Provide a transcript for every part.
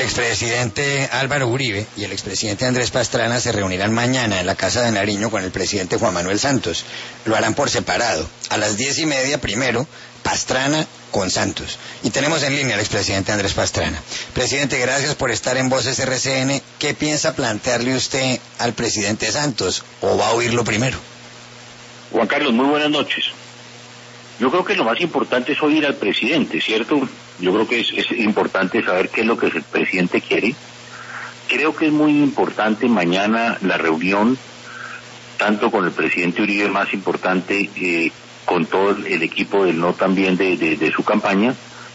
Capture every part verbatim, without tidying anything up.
expresidente Álvaro Uribe y el expresidente Andrés Pastrana se reunirán mañana en la Casa de Nariño con el presidente Juan Manuel Santos. Lo harán por separado. A las diez y media primero, Pastrana con Santos. Y tenemos en línea al expresidente Andrés Pastrana. Presidente, gracias por estar en Voces R C N. ¿Qué piensa plantearle usted al presidente Santos? ¿O va a oírlo primero? Juan Carlos, muy buenas noches. Yo creo que lo más importante es oír al presidente, ¿cierto? Yo creo que es, es importante saber qué es lo que el presidente quiere. Creo que es muy importante mañana la reunión, tanto con el presidente Uribe, más importante, eh, con todo el equipo del no también de, de, de su campaña,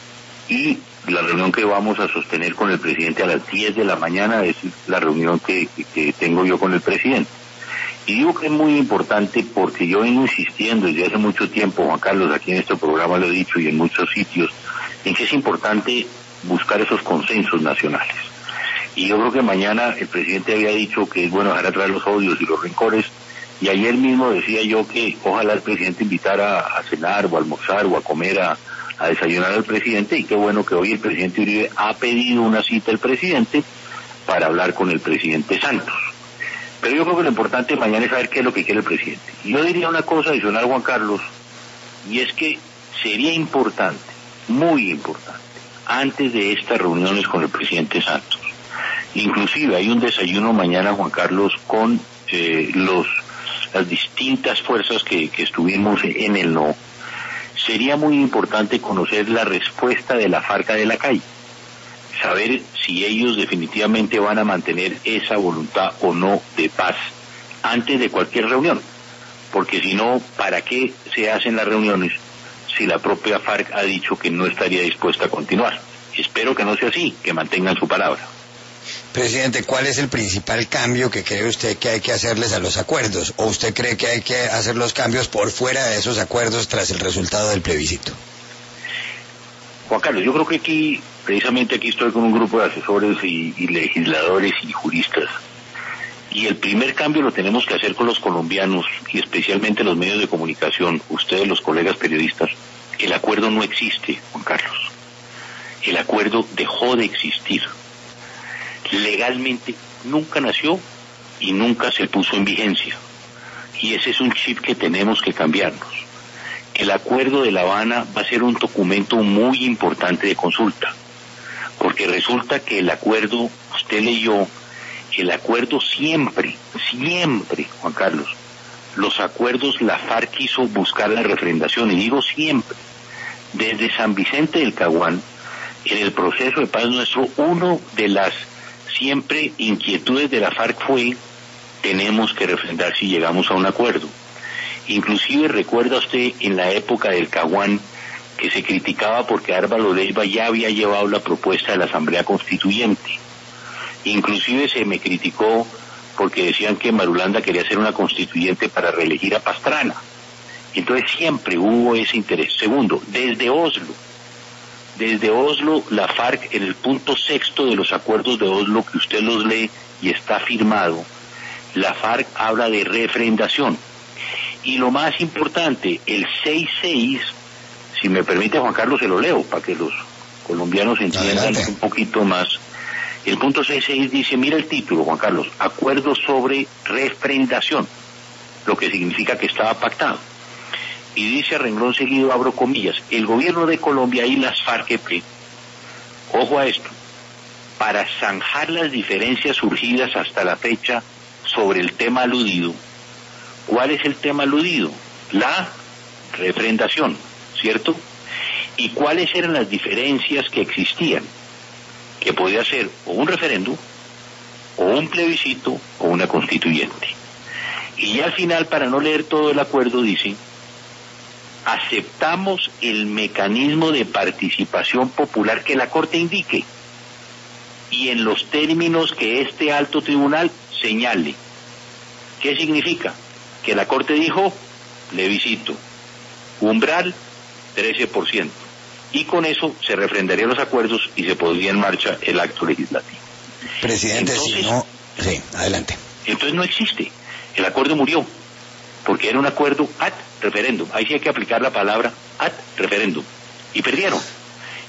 y la reunión que vamos a sostener con el presidente a las diez de la mañana es la reunión que, que tengo yo con el presidente. Y digo que es muy importante porque yo vengo insistiendo desde hace mucho tiempo, Juan Carlos, aquí en este programa lo he dicho y en muchos sitios, en que es importante buscar esos consensos nacionales. Y yo creo que mañana el presidente había dicho que es bueno dejar atrás los odios y los rencores, y ayer mismo decía yo que ojalá el presidente invitara a cenar o a almorzar o a comer, a, a desayunar al presidente, y qué bueno que hoy el presidente Uribe ha pedido una cita al presidente para hablar con el presidente Santos. Pero yo creo que lo importante mañana es saber qué es lo que quiere el presidente. Yo diría una cosa adicional, Juan Carlos, y es que sería importante, muy importante, antes de estas reuniones con el presidente Santos, inclusive hay un desayuno mañana, Juan Carlos, con eh, los las distintas fuerzas que, que estuvimos en el no, sería muy importante conocer la respuesta de la FARC de la calle, saber si ellos definitivamente van a mantener esa voluntad o no de paz antes de cualquier reunión, porque si no, ¿para qué se hacen las reuniones si la propia FARC ha dicho que no estaría dispuesta a continuar? Espero que no sea así, que mantengan su palabra. Presidente, ¿cuál es el principal cambio que cree usted que hay que hacerles a los acuerdos? ¿O usted cree que hay que hacer los cambios por fuera de esos acuerdos tras el resultado del plebiscito? Juan Carlos, yo creo que aquí, precisamente aquí estoy con un grupo de asesores y, y legisladores y juristas, y el primer cambio lo tenemos que hacer con los colombianos y especialmente los medios de comunicación, ustedes los colegas periodistas. El acuerdo no existe, Juan Carlos. El acuerdo dejó de existir. Legalmente nunca nació y nunca se puso en vigencia. Y ese es un chip que tenemos que cambiarnos. El acuerdo de La Habana va a ser un documento muy importante de consulta, porque resulta que el acuerdo, usted leyó, el acuerdo siempre, siempre, Juan Carlos, los acuerdos la FARC quiso buscar la refrendación, y digo siempre, desde San Vicente del Caguán, en el proceso de paz nuestro, uno de las siempre inquietudes de la FARC fue, tenemos que refrendar si llegamos a un acuerdo. Inclusive recuerda usted en la época del Caguán que se criticaba porque Álvaro Leiva ya había llevado la propuesta de la Asamblea Constituyente. Inclusive se me criticó porque decían que Marulanda quería hacer una constituyente para reelegir a Pastrana. Entonces siempre hubo ese interés. Segundo, desde Oslo, desde Oslo la FARC, en el punto sexto de los acuerdos de Oslo, que usted los lee y está firmado, la FARC habla de refrendación. Y lo más importante, el seis seis, si me permite Juan Carlos, se lo leo para que los colombianos entiendan Adelante. un poquito más. El punto seis seis dice, mira el título, Juan Carlos, acuerdo sobre refrendación, lo que significa que estaba pactado. Y dice a renglón seguido, abro comillas, el gobierno de Colombia y las FARC-E P, ojo a esto, para zanjar las diferencias surgidas hasta la fecha sobre el tema aludido. ¿Cuál es el tema aludido? La refrendación, ¿cierto? ¿Y cuáles eran las diferencias que existían? Que podía ser o un referéndum, o un plebiscito, o una constituyente. Y ya al final, para no leer todo el acuerdo, dice, aceptamos el mecanismo de participación popular que la Corte indique, y en los términos que este alto tribunal señale. ¿Qué significa? Que la Corte dijo, plebiscito, umbral, trece por ciento. Y con eso se refrendarían los acuerdos y se pondría en marcha el acto legislativo. Presidente, entonces, si no... Sí, adelante. Entonces no existe. El acuerdo murió, porque era un acuerdo ad referéndum. Ahí sí hay que aplicar la palabra ad referéndum. Y perdieron.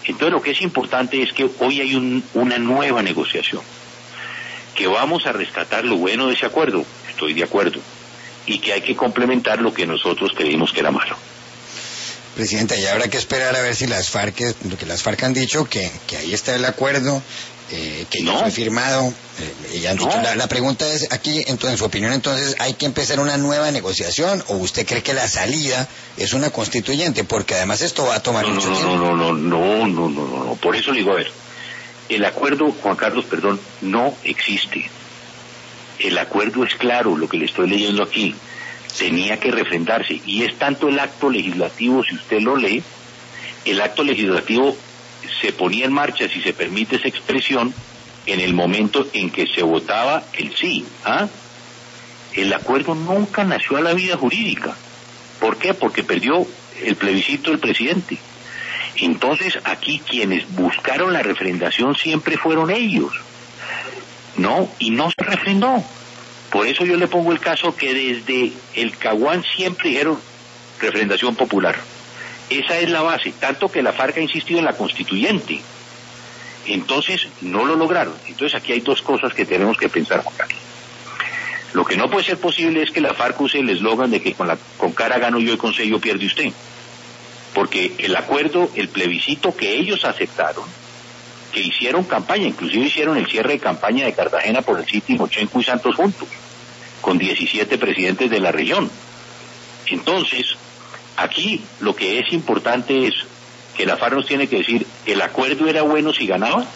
Entonces lo que es importante es que hoy hay un, una nueva negociación, que vamos a rescatar lo bueno de ese acuerdo, estoy de acuerdo, y que hay que complementar lo que nosotros creímos que era malo. Presidenta, ya habrá que esperar a ver si las FARC, lo que las FARC han dicho, que, que ahí está el acuerdo, eh, que no fue firmado, eh, y han dicho, no. la, la pregunta es aquí, entonces, en su opinión, entonces, ¿hay que empezar una nueva negociación o usted cree que la salida es una constituyente? Porque además esto va a tomar no, mucho no, tiempo. No, no, no, no, no, no, no, por eso le digo, a ver, el acuerdo, Juan Carlos, perdón, no existe. El acuerdo es claro, lo que le estoy leyendo aquí. Tenía que refrendarse, y es tanto el acto legislativo, si usted lo lee, el acto legislativo se ponía en marcha, si se permite esa expresión, en el momento en que se votaba el sí. ¿ah? El acuerdo nunca nació a la vida jurídica. ¿Por qué? Porque perdió el plebiscito del presidente. Entonces aquí quienes buscaron la refrendación siempre fueron ellos, ¿no? Y no se refrendó. Por eso yo le pongo el caso que desde el Caguán siempre dijeron refrendación popular. Esa es la base, tanto que la FARC ha insistido en la constituyente. Entonces no lo lograron. Entonces aquí hay dos cosas que tenemos que pensar, Juan Carlos. Lo que no puede ser posible es que la FARC use el eslogan de que con, la, con cara gano yo y con sello pierde usted. Porque el acuerdo, el plebiscito que ellos aceptaron, que hicieron campaña, inclusive hicieron el cierre de campaña de Cartagena por el City, Mochenco y Santos juntos, con diecisiete presidentes de la región. Entonces, aquí lo que es importante es que la FARC nos tiene que decir, el acuerdo era bueno si ganaba,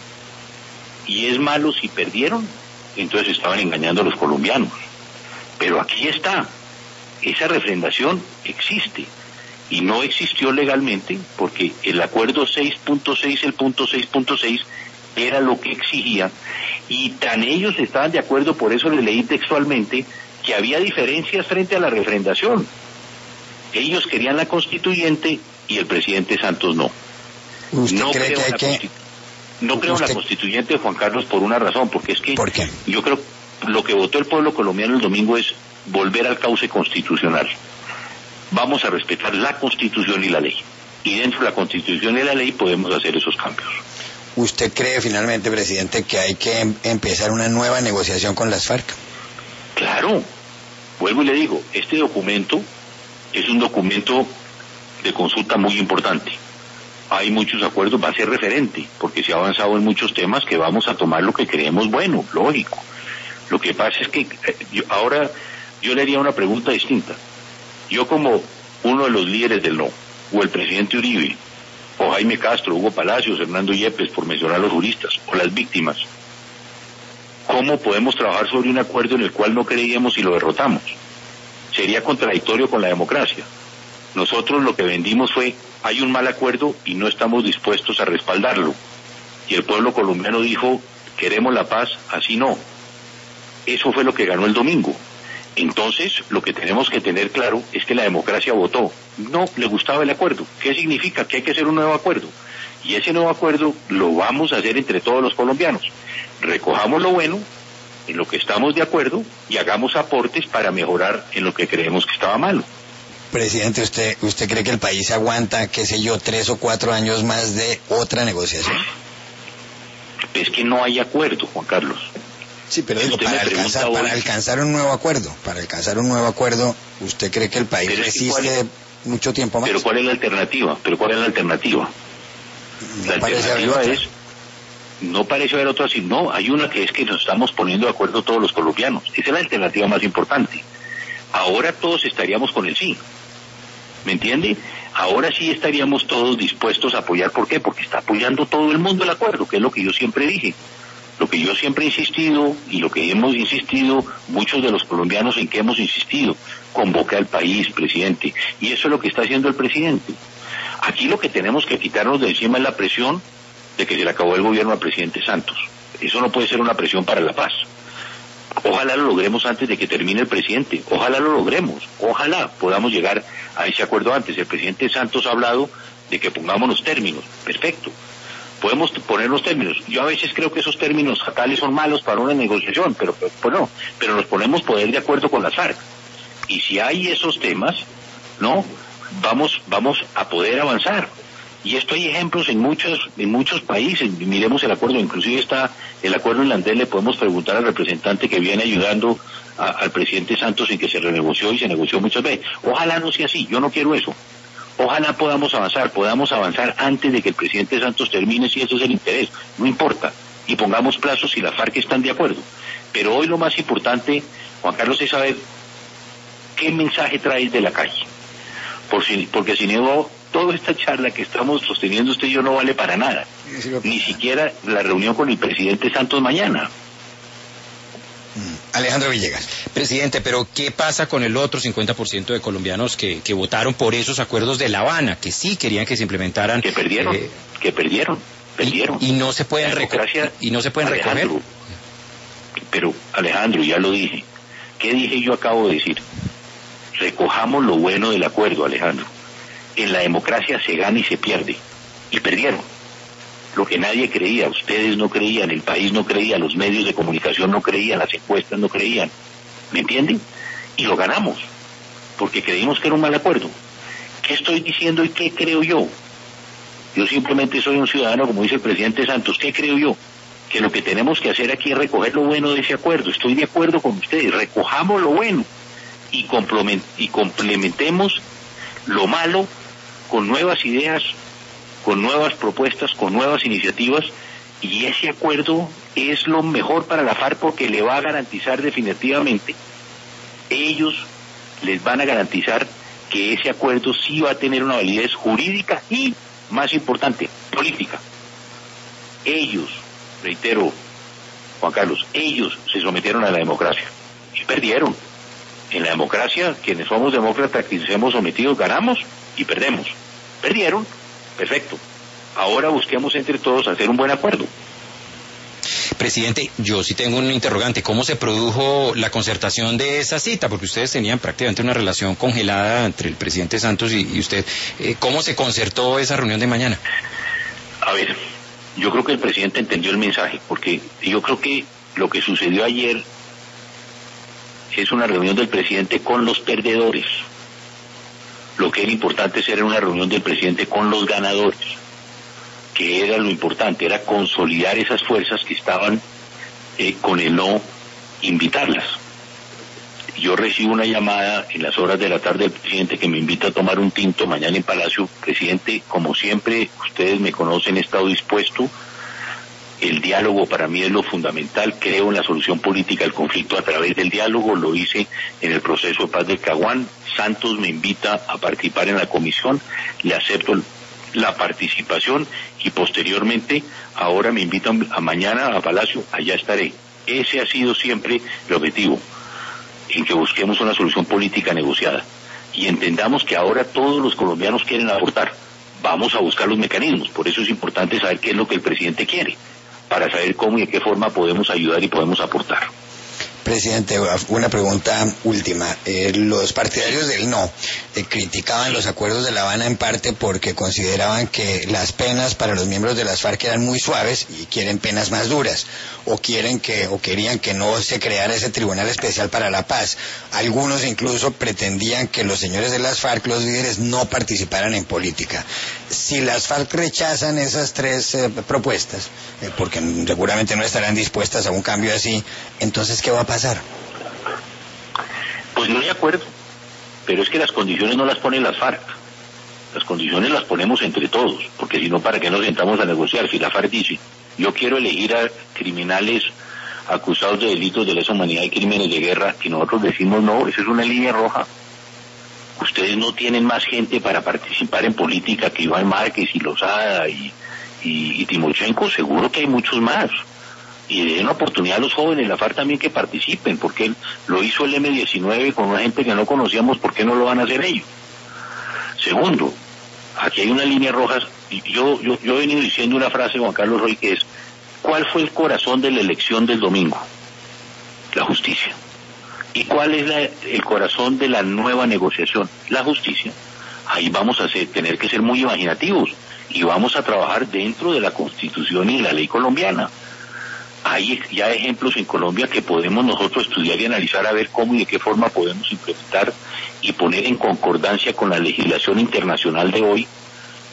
y es malo si perdieron, entonces estaban engañando a los colombianos. Pero aquí está, esa refrendación existe. Y no existió legalmente porque el acuerdo seis punto seis, el punto seis punto seis, era lo que exigía, y tan ellos estaban de acuerdo, por eso le leí textualmente, que había diferencias frente a la refrendación. Ellos querían la constituyente y el presidente Santos no. ¿Usted no cree que hay que...? Constitu... No creo en la constituyente, Juan Carlos, por una razón, porque es que... ¿Por qué? Yo creo lo que votó el pueblo colombiano el domingo es volver al cauce constitucional. Vamos a respetar la Constitución y la ley. Y dentro de la Constitución y la ley podemos hacer esos cambios. ¿Usted cree finalmente, presidente, que hay que em- empezar una nueva negociación con las FARC? Claro. Vuelvo y le digo, este documento es un documento de consulta muy importante. Hay muchos acuerdos, va a ser referente, porque se ha avanzado en muchos temas que vamos a tomar lo que creemos bueno, lógico. Lo que pasa es que eh, yo, ahora yo le haría una pregunta distinta. Yo como uno de los líderes del no, o el presidente Uribe, o Jaime Castro, Hugo Palacios, Hernando Yepes, por mencionar a los juristas, o las víctimas, ¿cómo podemos trabajar sobre un acuerdo en el cual no creíamos y lo derrotamos? Sería contradictorio con la democracia. Nosotros lo que vendimos fue, hay un mal acuerdo y no estamos dispuestos a respaldarlo. Y el pueblo colombiano dijo, queremos la paz, así no. Eso fue lo que ganó el domingo. Entonces, lo que tenemos que tener claro es que la democracia votó. No le gustaba el acuerdo. ¿Qué significa? Que hay que hacer un nuevo acuerdo. Y ese nuevo acuerdo lo vamos a hacer entre todos los colombianos. Recojamos lo bueno, en lo que estamos de acuerdo, y hagamos aportes para mejorar en lo que creemos que estaba malo. Presidente, ¿usted usted cree que el país aguanta, qué sé yo, tres o cuatro años más de otra negociación? Es que no hay acuerdo, Juan Carlos. Sí, pero digo, para alcanzar, hoy, para alcanzar un nuevo acuerdo, para alcanzar un nuevo acuerdo, ¿usted cree que el país resiste mucho tiempo más? Pero ¿cuál es la alternativa? ¿Pero cuál es la alternativa? No la alternativa es, no parece haber otra, sino no, hay una que es que nos estamos poniendo de acuerdo todos los colombianos. Esa es la alternativa más importante. Ahora todos estaríamos con el sí. ¿Me entiende? Ahora sí estaríamos todos dispuestos a apoyar. ¿Por qué? Porque está apoyando todo el mundo el acuerdo, que es lo que yo siempre dije. Lo que yo siempre he insistido y lo que hemos insistido muchos de los colombianos en que hemos insistido, convoca al país, presidente, y eso es lo que está haciendo el presidente. Aquí lo que tenemos que quitarnos de encima es la presión de que se le acabó el gobierno al presidente Santos. Eso no puede ser una presión para la paz. Ojalá lo logremos antes de que termine el presidente, ojalá lo logremos, ojalá podamos llegar a ese acuerdo antes. El presidente Santos ha hablado de que pongamos los términos, perfecto. Podemos poner los términos. Yo a veces creo que esos términos fatales son malos para una negociación, pero pues no, pero nos ponemos poder de acuerdo con las FARC. Y si hay esos temas, ¿no? Vamos, vamos a poder avanzar. Y esto hay ejemplos en muchos en muchos países. Miremos el acuerdo, inclusive está el acuerdo irlandés. Le podemos preguntar al representante que viene ayudando a, al presidente Santos en que se renegoció y se negoció muchas veces. Ojalá no sea así, yo no quiero eso. Ojalá podamos avanzar, podamos avanzar antes de que el presidente Santos termine, si eso es el interés, no importa. Y pongamos plazos si las FARC están de acuerdo. Pero hoy lo más importante, Juan Carlos, es saber qué mensaje traes de la calle. Por si, porque si no, toda esta charla que estamos sosteniendo usted y yo no vale para nada. Ni siquiera la reunión con el presidente Santos mañana. Alejandro Villegas. Presidente, pero ¿qué pasa con el otro cincuenta por ciento de colombianos que, que votaron por esos acuerdos de La Habana, que sí querían que se implementaran? Que perdieron, eh, que perdieron, perdieron. Y, y no se pueden recoger. Y no se pueden recoger. Pero, Alejandro, ya lo dije. ¿Qué dije yo acabo de decir? Recojamos lo bueno del acuerdo, Alejandro. En la democracia se gana y se pierde. Y perdieron. Lo que nadie creía, ustedes no creían, el país no creía, los medios de comunicación no creían, las encuestas no creían. ¿Me entienden? Y lo ganamos. Porque creímos que era un mal acuerdo. ¿Qué estoy diciendo y qué creo yo? Yo simplemente soy un ciudadano, como dice el presidente Santos. ¿Qué creo yo? Que lo que tenemos que hacer aquí es recoger lo bueno de ese acuerdo. Estoy de acuerdo con ustedes. Recojamos lo bueno. Y, y complementemos lo malo con nuevas ideas, con nuevas propuestas, con nuevas iniciativas, y ese acuerdo es lo mejor para la FARC porque le va a garantizar definitivamente, ellos les van a garantizar que ese acuerdo sí va a tener una validez jurídica y, más importante, política. Ellos, reitero, Juan Carlos, ellos se sometieron a la democracia y perdieron. En la democracia, quienes somos demócratas, quienes hemos sometido, ganamos y perdemos. Perdieron, perfecto. Ahora busquemos entre todos hacer un buen acuerdo. Presidente, yo sí tengo un interrogante. ¿Cómo se produjo la concertación de esa cita? Porque ustedes tenían prácticamente una relación congelada entre el presidente Santos y, y usted. Eh, ¿Cómo se concertó esa reunión de mañana? A ver, yo creo que el presidente entendió el mensaje, porque yo creo que lo que sucedió ayer es una reunión del presidente con los perdedores. Lo que era importante era una reunión del presidente con los ganadores, que era lo importante, era consolidar esas fuerzas que estaban eh, con el no, invitarlas. Yo recibo una llamada en las horas de la tarde del presidente que me invita a tomar un tinto mañana en Palacio. Presidente, como siempre, ustedes me conocen, he estado dispuesto. El diálogo para mí es lo fundamental. Creo en la solución política del conflicto a través del diálogo. Lo hice en el proceso de paz del Caguán. Santos me invita a participar en la comisión. Le acepto la participación y posteriormente ahora me invitan a mañana a Palacio. Allá estaré. Ese ha sido siempre el objetivo, en que busquemos una solución política negociada. Y entendamos que ahora todos los colombianos quieren aportar. Vamos a buscar los mecanismos. Por eso es importante saber qué es lo que el presidente quiere, para saber cómo y de qué forma podemos ayudar y podemos aportar. Presidente, una pregunta última. Eh, los partidarios del no eh, criticaban los acuerdos de La Habana en parte porque consideraban que las penas para los miembros de las FARC eran muy suaves y quieren penas más duras, o quieren que o querían que no se creara ese Tribunal Especial para la Paz. Algunos incluso pretendían que los señores de las FARC, los líderes, no participaran en política. Si las FARC rechazan esas tres eh, propuestas, eh, porque seguramente no estarán dispuestas a un cambio así, entonces ¿qué va a pasar? Pues no hay acuerdo, pero es que las condiciones no las ponen las FARC, las condiciones las ponemos entre todos, porque si no, ¿para qué nos sentamos a negociar? Si la FARC dice, yo quiero elegir a criminales acusados de delitos de lesa humanidad y crímenes de guerra, y nosotros decimos no, esa es una línea roja. Ustedes no tienen más gente para participar en política que Iván Márquez y Lozada y, y, y Timochenko, seguro que hay muchos más. Y den una oportunidad a los jóvenes, la FARC también, que participen, porque él, lo hizo el eme diecinueve con una gente que no conocíamos, ¿por qué no lo van a hacer ellos? Segundo, aquí hay una línea roja, y yo, yo, yo he venido diciendo una frase, Juan Carlos Roy, que es, ¿cuál fue el corazón de la elección del domingo? La justicia. ¿Y cuál es la, el corazón de la nueva negociación? La justicia. Ahí vamos a ser, tener que ser muy imaginativos, y vamos a trabajar dentro de la Constitución y de la ley colombiana. Hay ya ejemplos en Colombia que podemos nosotros estudiar y analizar a ver cómo y de qué forma podemos implementar y poner en concordancia con la legislación internacional de hoy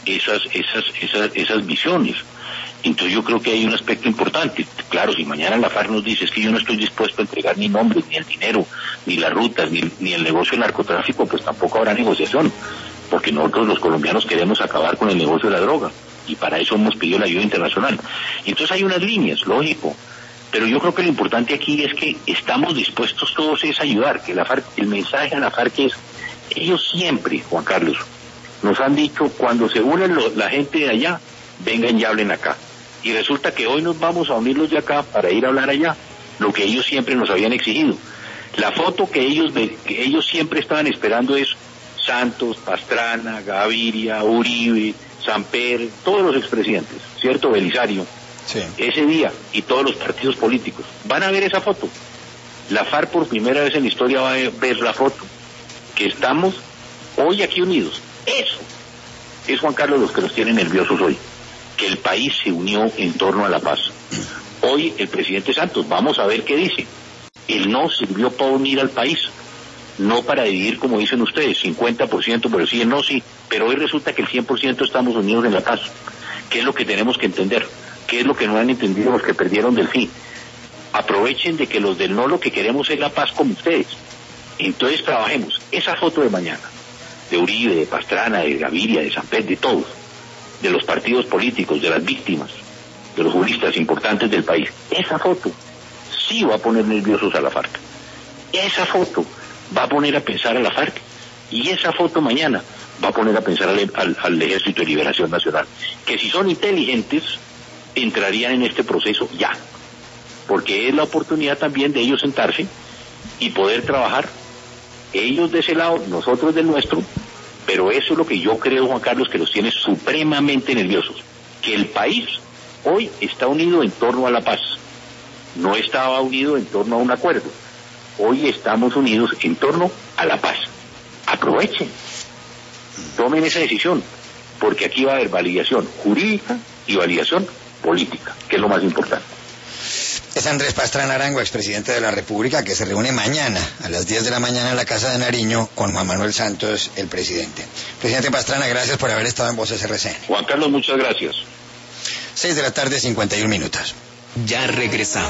esas, esas, esas, esas visiones. Entonces yo creo que hay un aspecto importante. Claro, si mañana la FARC nos dice es que yo no estoy dispuesto a entregar ni nombres, ni el dinero, ni las rutas, ni, ni el negocio del narcotráfico, pues tampoco habrá negociación, porque nosotros los colombianos queremos acabar con el negocio de la droga, y para eso hemos pedido la ayuda internacional. Entonces hay unas líneas, lógico, pero yo creo que lo importante aquí es que estamos dispuestos todos es a ayudar, que la FARC, el mensaje a la FARC es, ellos siempre, Juan Carlos, nos han dicho, cuando se unen lo, la gente de allá, vengan y hablen acá. Y resulta que hoy nos vamos a unirlos de acá para ir a hablar allá, lo que ellos siempre nos habían exigido. La foto que ellos que ellos siempre estaban esperando es Santos, Pastrana, Gaviria, Uribe, Samper, todos los expresidentes, ¿cierto? Belisario, sí. Ese día, y todos los partidos políticos. Van a ver esa foto. La FARC por primera vez en la historia va a ver la foto, que estamos hoy aquí unidos. Eso es, Juan Carlos, los que nos tienen nerviosos hoy, que el país se unió en torno a la paz. Hoy el presidente Santos, vamos a ver qué dice. El no sirvió para unir al país, no para dividir, como dicen ustedes, cincuenta por ciento, pero sí, el no, sí. Pero hoy resulta que el cien por ciento estamos unidos en la paz. ¿Qué es lo que tenemos que entender? ¿Qué es lo que no han entendido los que perdieron del sí? Aprovechen de que los del no lo que queremos es la paz como ustedes. Entonces trabajemos esa foto de mañana, de Uribe, de Pastrana, de Gaviria, de Samper, de todos, de los partidos políticos, de las víctimas, de los juristas importantes del país. Esa foto sí va a poner nerviosos a la FARC. Esa foto va a poner a pensar a la FARC. Y esa foto mañana va a poner a pensar al, al, al Ejército de Liberación Nacional. Que si son inteligentes, entrarían en este proceso ya. Porque es la oportunidad también de ellos sentarse y poder trabajar. Ellos de ese lado, nosotros del nuestro. Pero eso es lo que yo creo, Juan Carlos, que los tiene supremamente nerviosos. Que el país hoy está unido en torno a la paz. No estaba unido en torno a un acuerdo. Hoy estamos unidos en torno a la paz. Aprovechen. Tomen esa decisión. Porque aquí va a haber validación jurídica y validación política, que es lo más importante. Es Andrés Pastrana Arango, expresidente de la República, que se reúne mañana a las diez de la mañana en la Casa de Nariño con Juan Manuel Santos, el presidente. Presidente Pastrana, gracias por haber estado en Voces R C N. Juan Carlos, muchas gracias. seis de la tarde, cincuenta y un minutos. Ya regresamos.